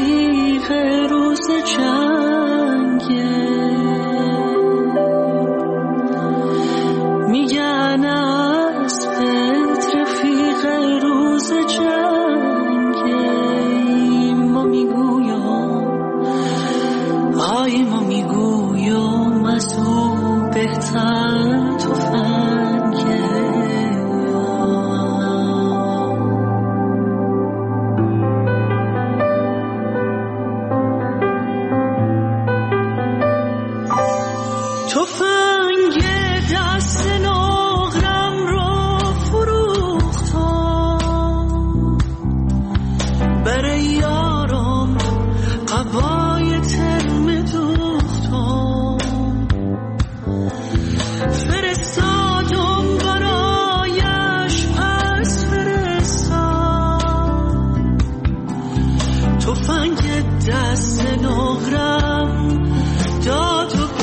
رفیق روز جنگه، میگن اسبت رفیق روز جنگه، ما میگویم ما میگویم از او بهتر تفنگه. تفنگ دست نقرم رو فروختم، برای یارم قبای ترم دوختم، فرستادم برایش پس فرستاد، تفنگ دست نقرم داد و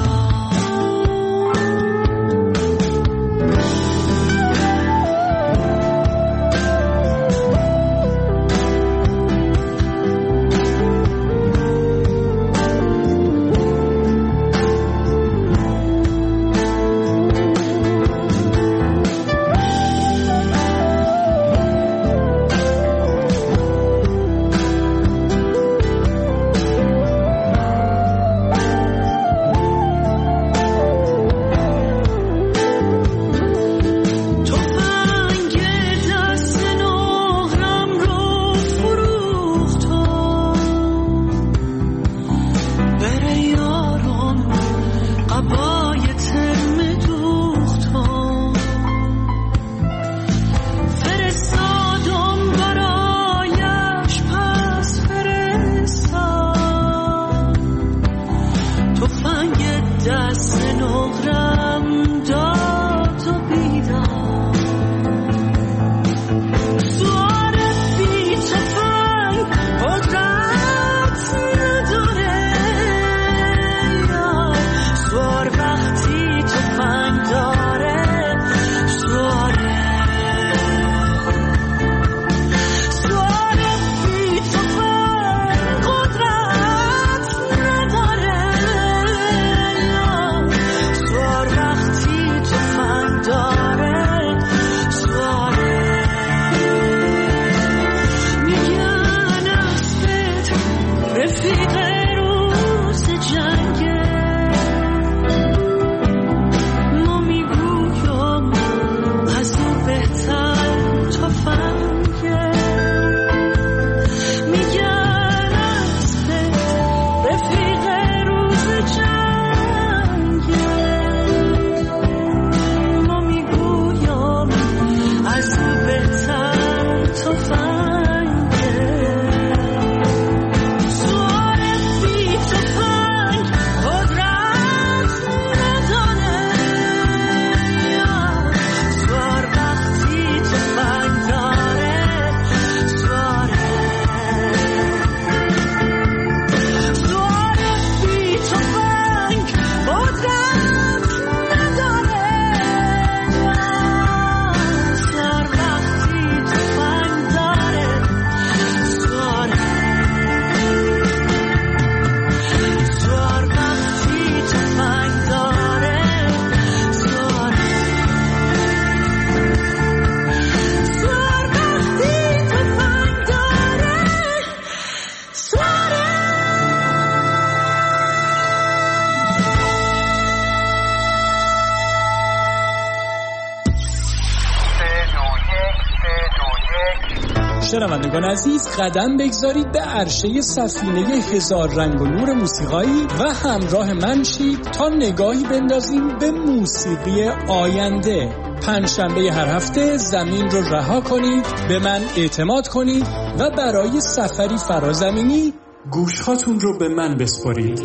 شنوندگان عزیز، قدم بگذارید به عرشه سفینه هزار رنگ و نور موسیقایی و همراه من شید تا نگاهی بندازیم به موسیقی آینده. پنجشنبه هر هفته زمین رو رها کنید، به من اعتماد کنید و برای سفری فرازمینی گوشهاتون رو به من بسپارید.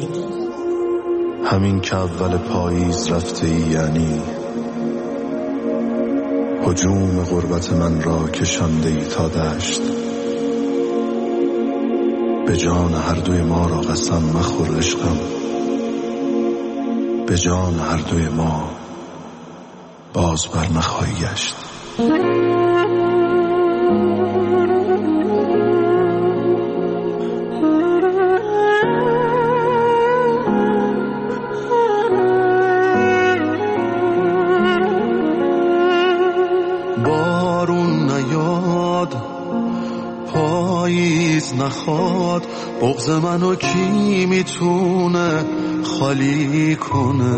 همین که اول پاییز رفته ای، یعنی هجوم غربت من را کشانده ای تا دشت. به جان هر دوی ما را قسم مخور عشقم، به جان هر دوی ما باز بر نخواهی گشت. میخواد بغض منو کی میتونه خالی کنه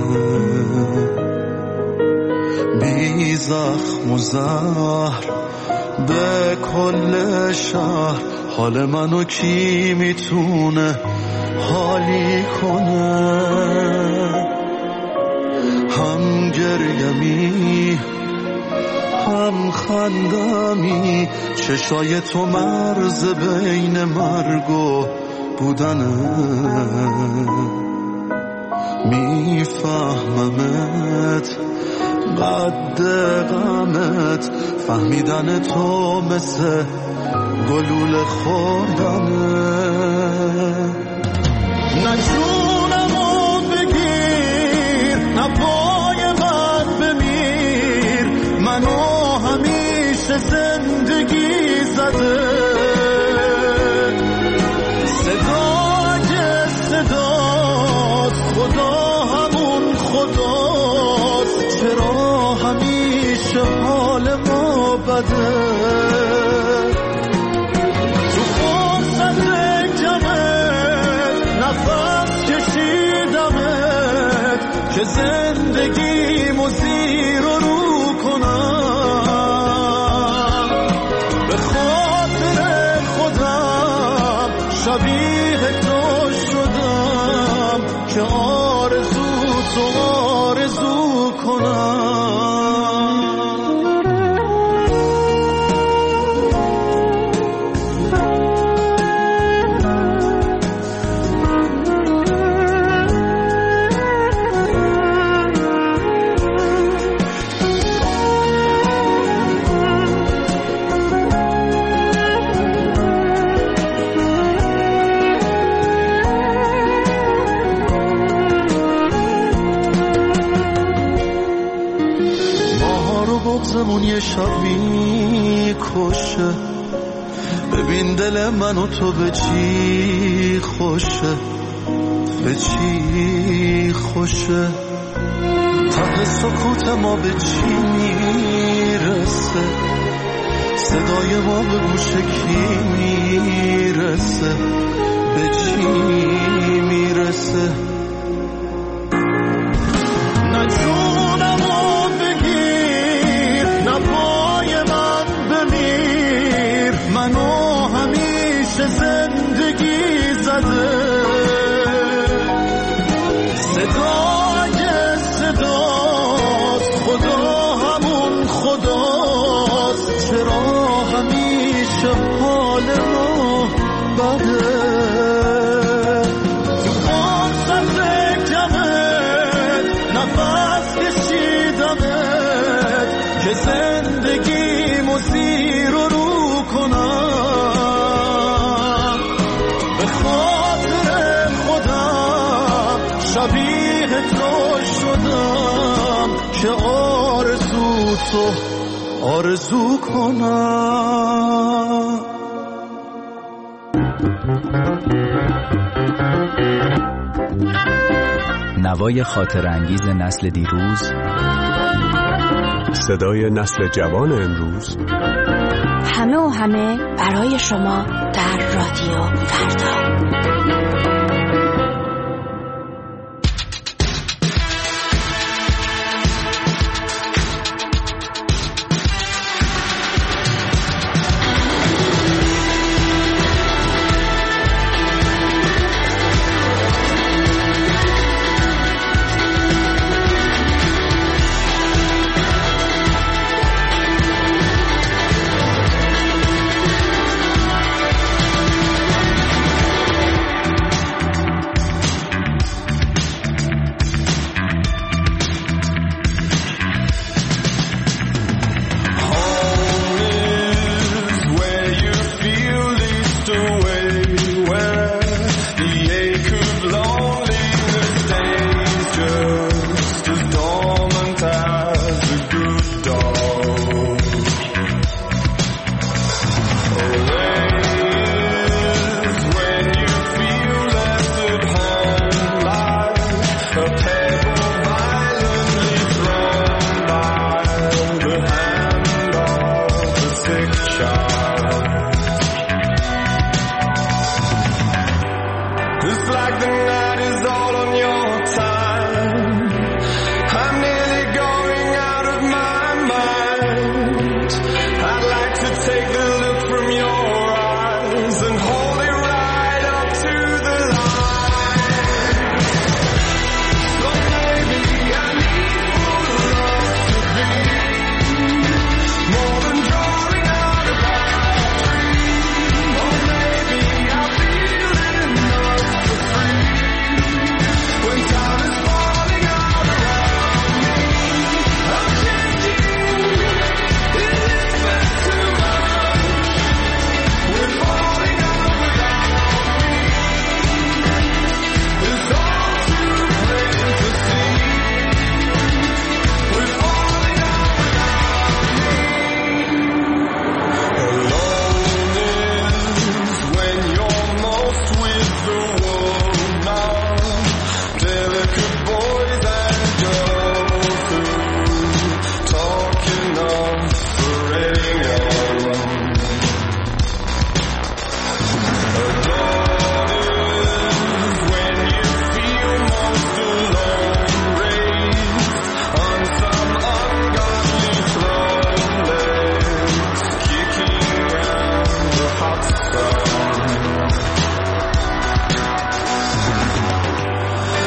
بی زخم و زهر به کل شهر حال منو کی میتونه حالی کنه هم گریمی هم خندمی چشای تو مرز بین مرگ و بودنه میفهممت قد غمت فهمیدن تو مثل گلوله خوردنه نه جونمو بگیر نه پای من بمیر منو همیشه زندگی زده صدای صداست خدا همون خداست چرا همیشه حال ما بده تو فرصت کمت نفس کشیدمت که زندگیمو زیر و رو کنم به خاطر خودم شبیه تو شدم که آرزو تو آرزو کنم بغضمون یه شب میکشه ببین دل من و تو به چی خوشه به چی خوشه ته سکوت ما به چی میرسه صدای ما به گوش کی میرسه به چی میرسه نه جونمو بگیر نه پای من بمیر منو همیشه زندگی زده صدای صداست خدا همون خداست چرا همیشه حال ما بده تو فرصت کمت نفس کشیدمت که زندگیمو زیر و رو کنم به خاطر خودم شبیه تو شدم که آرزو تو آرزو کنم نوای خاطر انگیز نسل دیروز، صدای نسل جوان امروز، همه و همه برای شما در رادیو فردا.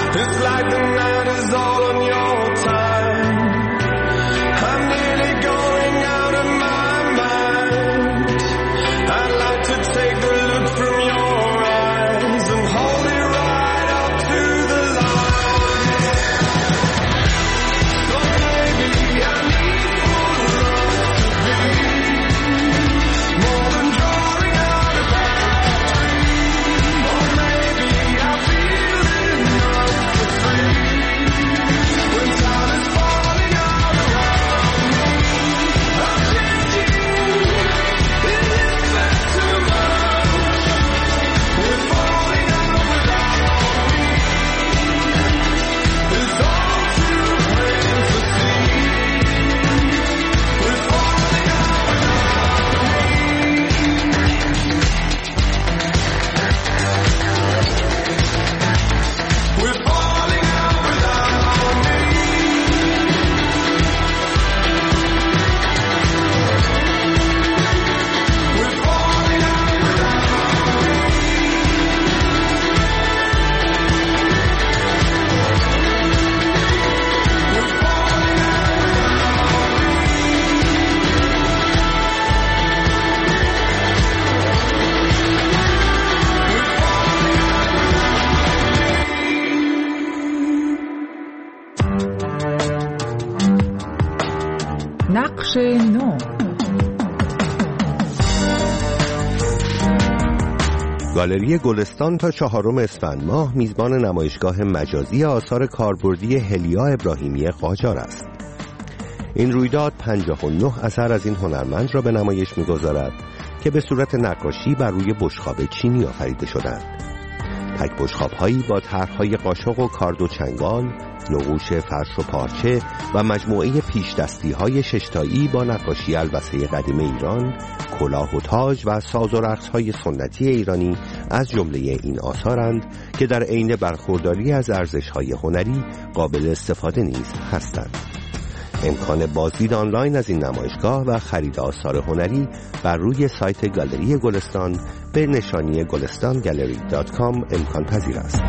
It's like the night is all on your time. I'm nearly going out of my mind. I'd like to take the look from your eyes and hold it right up to the line. So maybe I need for love to be more than drawing out a bad dream. Or maybe I feel enough for free when time is falling all around me. I'm changing, it is that too much. We're falling out without me. It's all too plain to see. We're falling out without me. We're falling out without me. We're falling out without نقش نو. گالری گلستان تا 4 اسفند ماه میزبان نمایشگاه مجازی آثار کاربردی هلیا ابراهیمی قاجار است. این رویداد 59 اثر از این هنرمند را به نمایش می‌گذارد که به صورت نقاشی بر روی بشقاب چینی آفریده شدند. تک بشقاب‌هایی با طرح‌های قاشق و کارد و چنگال، نقوش فرش و پارچه و مجموعه پیشدستی‌های ششتایی با نقاشی البسه قدیم ایران، کلاه و تاج و ساز و رقص‌های سنتی ایرانی از جمله این آثارند که در عین برخورداری از ارزش‌های هنری قابل استفاده نیز هستند. امکان بازدید آنلاین از این نمایشگاه و خرید آثار هنری بر روی سایت گالری گلستان به نشانی gulestangalery.com امکان پذیر است.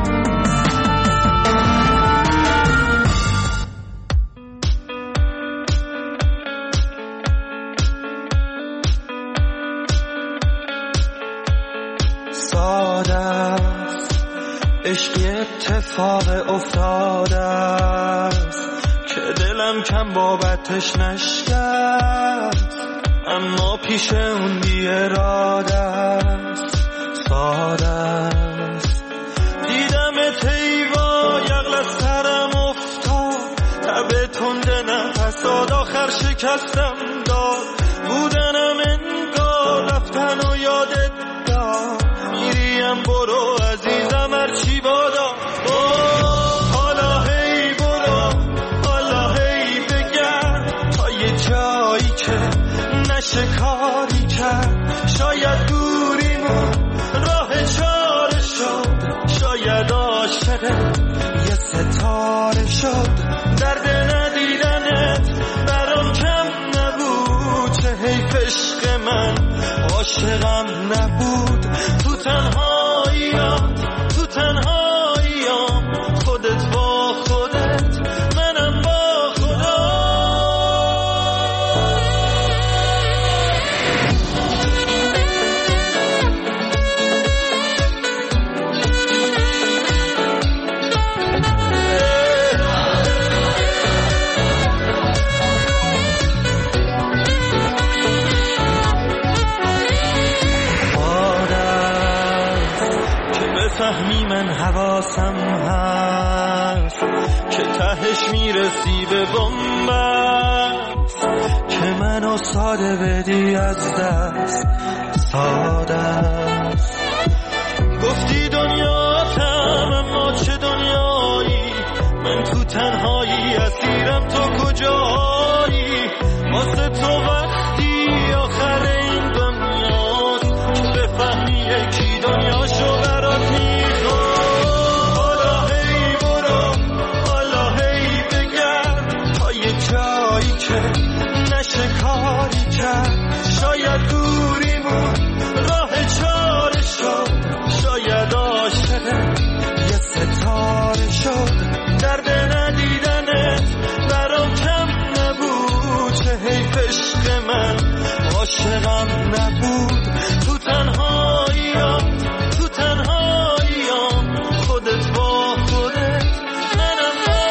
ساده است عشقی اتفاق افتاده است که دلم کم بابتش نشکست، اما پیش اون بی اراده است. ساده است دیدم تیوا یغل از سرم افتاد، تب تنده نفساد آخر شکستم داد. بودنم انگار رفتن و یادت داد، میریم برو عزیزم هرچی بادا. حالا هی برو، حالا هی بگرد تا یه جایی که نشه کاری کرد. شاید دوریمون راه چاره شد، شاید عاشق یه ستاره شد. درد ندیدنت برام کم نبود، چه حیف عشق من عاشقم نبود. تو تنهاییام خودت با خودت، منم با خدا. فهمی من حواسم هست که تهش میرسی به بنبست، که منو ساده بدی از دست. ساده است گفتی دنیاتم، اما چه دنیایی؟ من تو تنهایی اسیرم، تو کجایی؟ واسه تو وقتی آخر این دنیاست که بفهمی یکی دنیاشو برات میخواد. حالا هی برو، حالا هی بگرد تا یه جایی که نشه کاری کرد. شاید دوریمون راه چاره شد، شاید عاشقم نبود. تو تنهاییم تو تنهاییم خودت با خودت منم با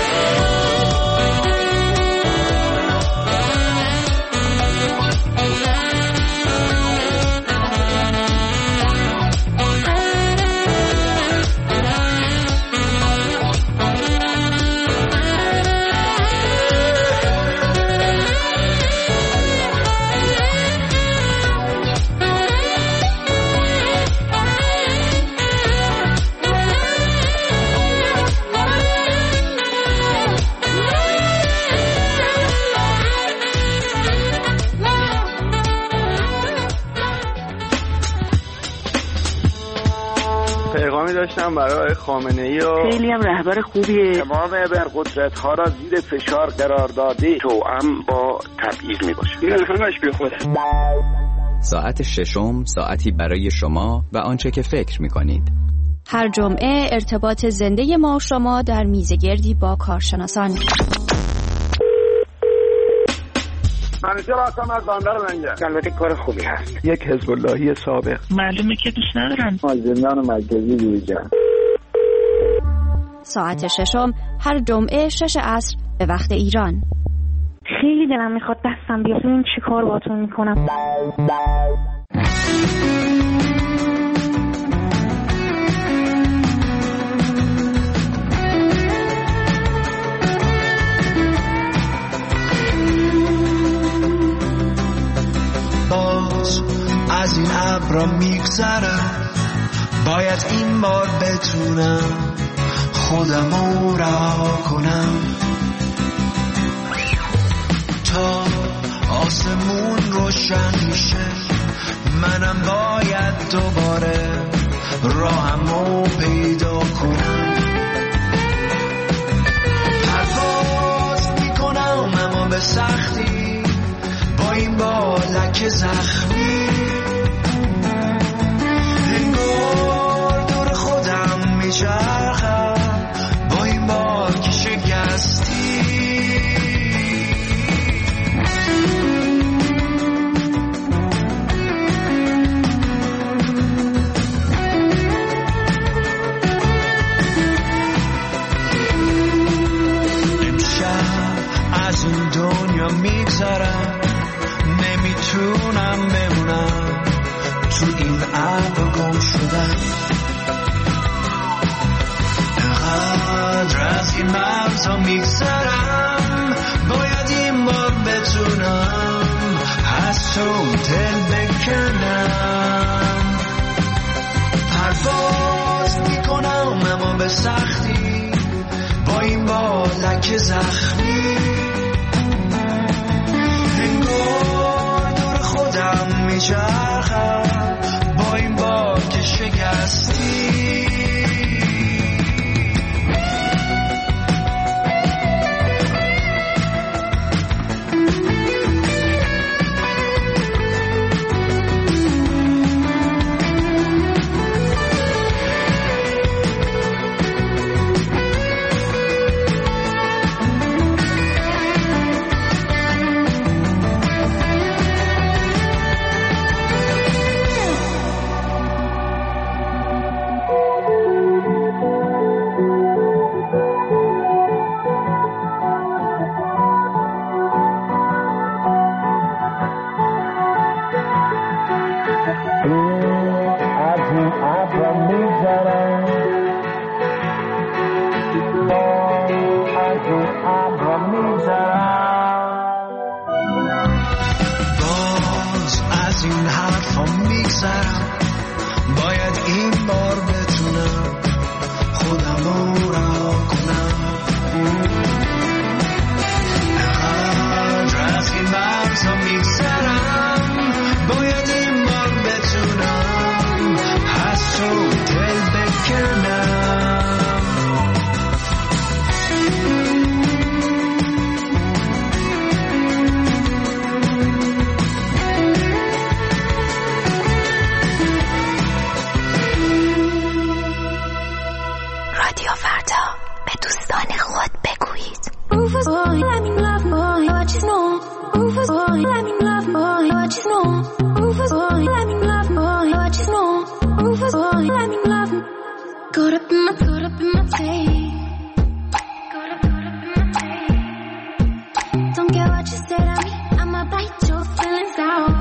پیغامی داشتم برای خامنه‌ای و خیلی هم رهبر خوبیه. تمام ابرقدرت‌ها را زیر فشار قرار داده توأم با تبعیض میباشه. این همش بی خوده. ساعت ششم ساعتی برای شما و آنچه که فکر می‌کنید. هر جمعه ارتباط زنده ما شما در میزگردی با کارشناسان. منیجر هستم از بندر منجر. البته کار خوبی هست. یک حزب اللهی سابق. معلومه که دوست ندارم. زندان مرکزی دیوجان. ساعت ششم هر جمعه 6 عصر به وقت ایران. خیلی دلم میخواد دستم بیاد. این چی کار باتون میکنم؟ باز از این ابرا میگذرم، باید این بار بتونم خودمو رها کنم تا آسمون روشن میشه. منم باید دوباره راهمو پیدا کنم. پرواز میکنم اما به سختی، با این بالک زخمی انگار دور خودم میچرخم، با این بالک شکستی. امشب از این دنیا میگذرم، نمیتونم بمونم تو این ابر گم شدم. انقدر از این مرزها میگذرم، باید این بار بتونم از تو دل بکنم. پرواز میکنم اما به سختی، با این بالک زخمی میچرخم، با این بالک شکستی. رادیو فردا به دوستان خود بگویید. Rufus boy, let me love boy, what you know. Rufus boy, let me love boy, what you know. Rufus boy, let me love boy, what you know. Rufus boy, let me love. Caught up in my tape. Caught up in my tape. Don't care what you said at me, I'ma bite your feelings out.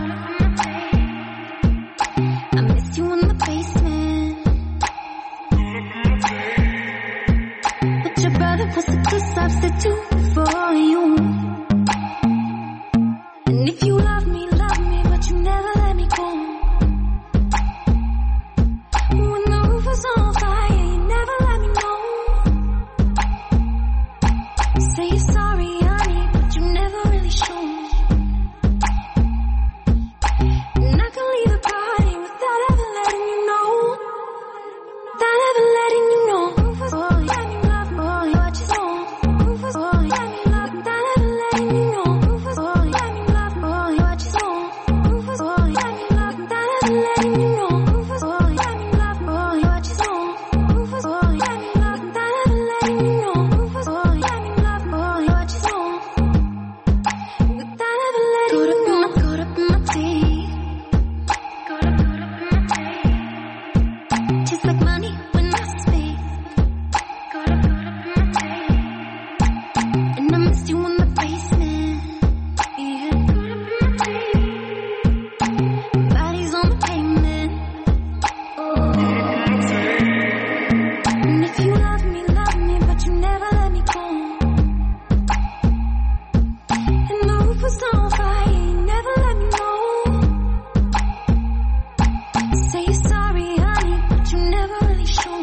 I miss you in the basement. But your brother was a good substitute for you. And if you love me, but you never let me go. When the roof was on fire, you never let me know. Say you're sorry, honey, but you never really show. And I can leave the party without ever letting you know. Without ever letting you know. Rufus boy, let me love boy, what you know. Rufus boy, let me love, without ever letting you know. Rufus boy, let me love boy, what you know. Rufus boy, let me love, without ever letting you know. Rufus boy, let me love boy, what you know. Rufus boy, let me love, without ever letting you know. Rufus boy, let me love boy, what you know. Without ever letting you know. Caught up in my teeth. Caught up in my teeth. Just like money when I speak. Caught up in my teeth. And I missed you in the basement. Yeah, caught up in my teeth. Bodies on the pavement. And if you love me, but you never let me go. And the roof was on fire, you never let me know. Say you're sorry, honey, but you never really show.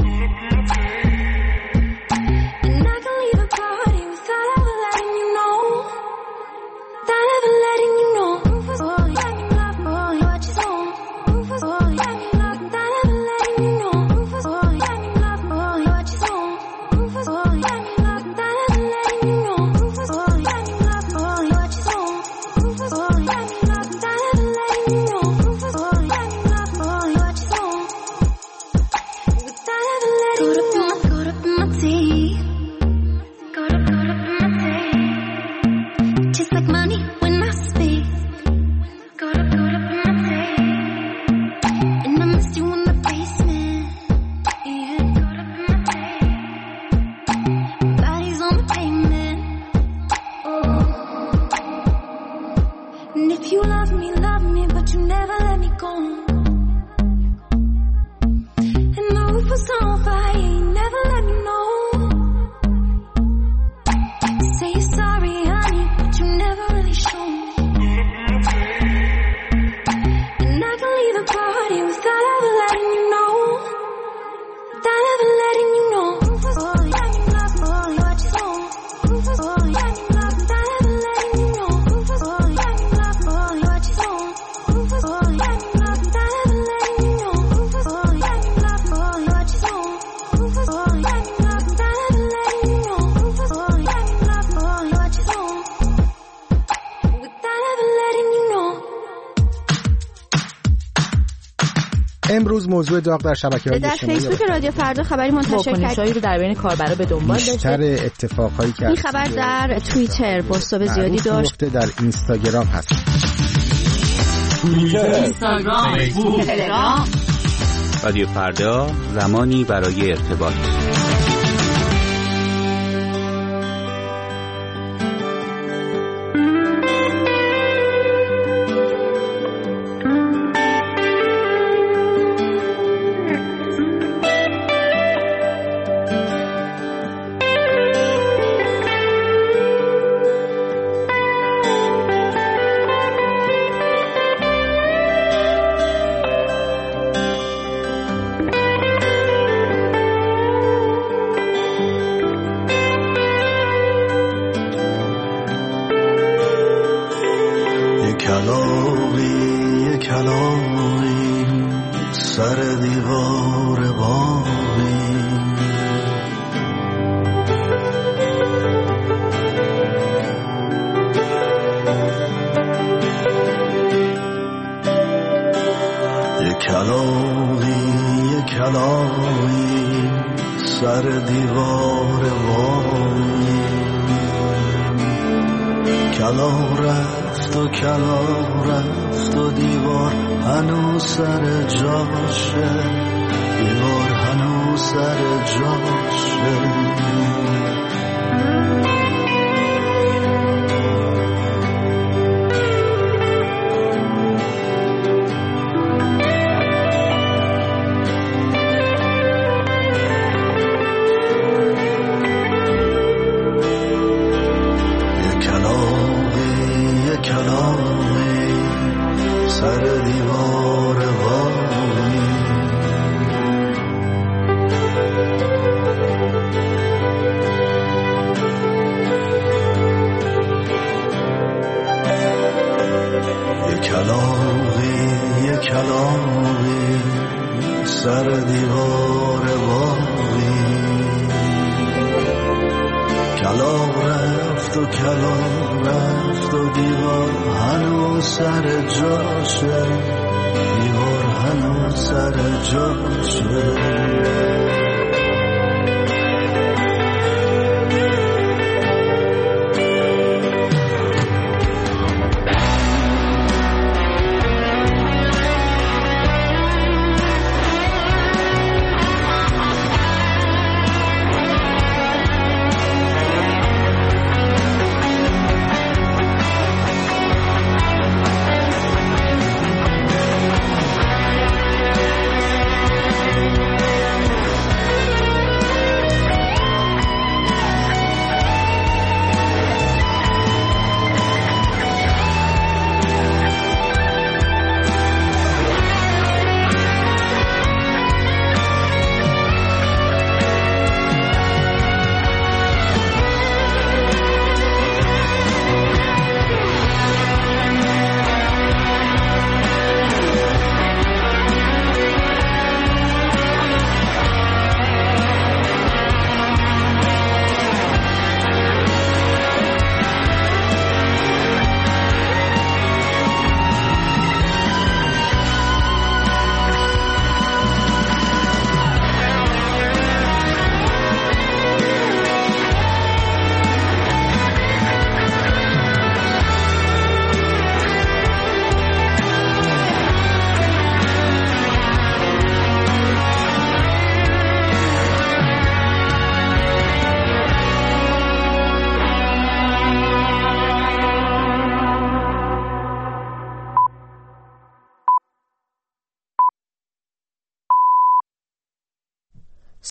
And I can leave a party without ever letting you know. Without ever letting you know. Rufus boy, let me love boy, what you know. Rufus boy, let me love, without ever letting you know. Rufus boy, let me love boy, what you know. Rufus boy, let me love, without ever letting you know. Rufus boy, let me love boy, what you know. Rufus boy, let me love, without ever letting you know. Rufus boy, let me love boy, what you know. Without ever letting you know. Caught up in my teeth. Caught up in my teeth. Just like money when I speak. Caught up in my teeth. And I missed you in the basement. Yeah, caught up in my teeth. Bodies on the pavement. And if you love me, but you never let me go. And the roof was on fire, you never let me know. Say you're sorry, honey, but you never really show. And I can leave the party without ever letting you know. Without ever letting you know. Rufus boy, let me love boy, what you know. Rufus boy, let me love, without ever letting you know. Rufus boy, let me love boy, what you know. Rufus boy, let me love, without ever letting you know. Rufus boy, let me love boy, what you know. Rufus boy, let me love, without ever letting you know. Rufus boy, let me love boy, what you know. Without ever letting you know. امروز موضوع داغ در شبکه‌های در اجتماعی فیسبوک رادیو فردا خبری منتشر کرد رو در بین کاربرا به دنبال داشت. بیشتر اتفاقایی که این خبر در توییتر پست زیادی داشت. در اینستاگرام هست. توییتر، اینستاگرام، فیسبوک، تلگرام. رادیو فردا، زمانی برای ارتباط. کلامی سر دیوار باقی یه کلامی سر دیوار باقی کلا رفت و کلا رفت و دیوار هنوز سر جاشه، دیوار هنوز سر جاشه. کلاغی سر دیوار باغی، کلاغ رفت و کلاغ رفت و دیوار هنوز سر جاشه، دیوار هنوز سر جاشه.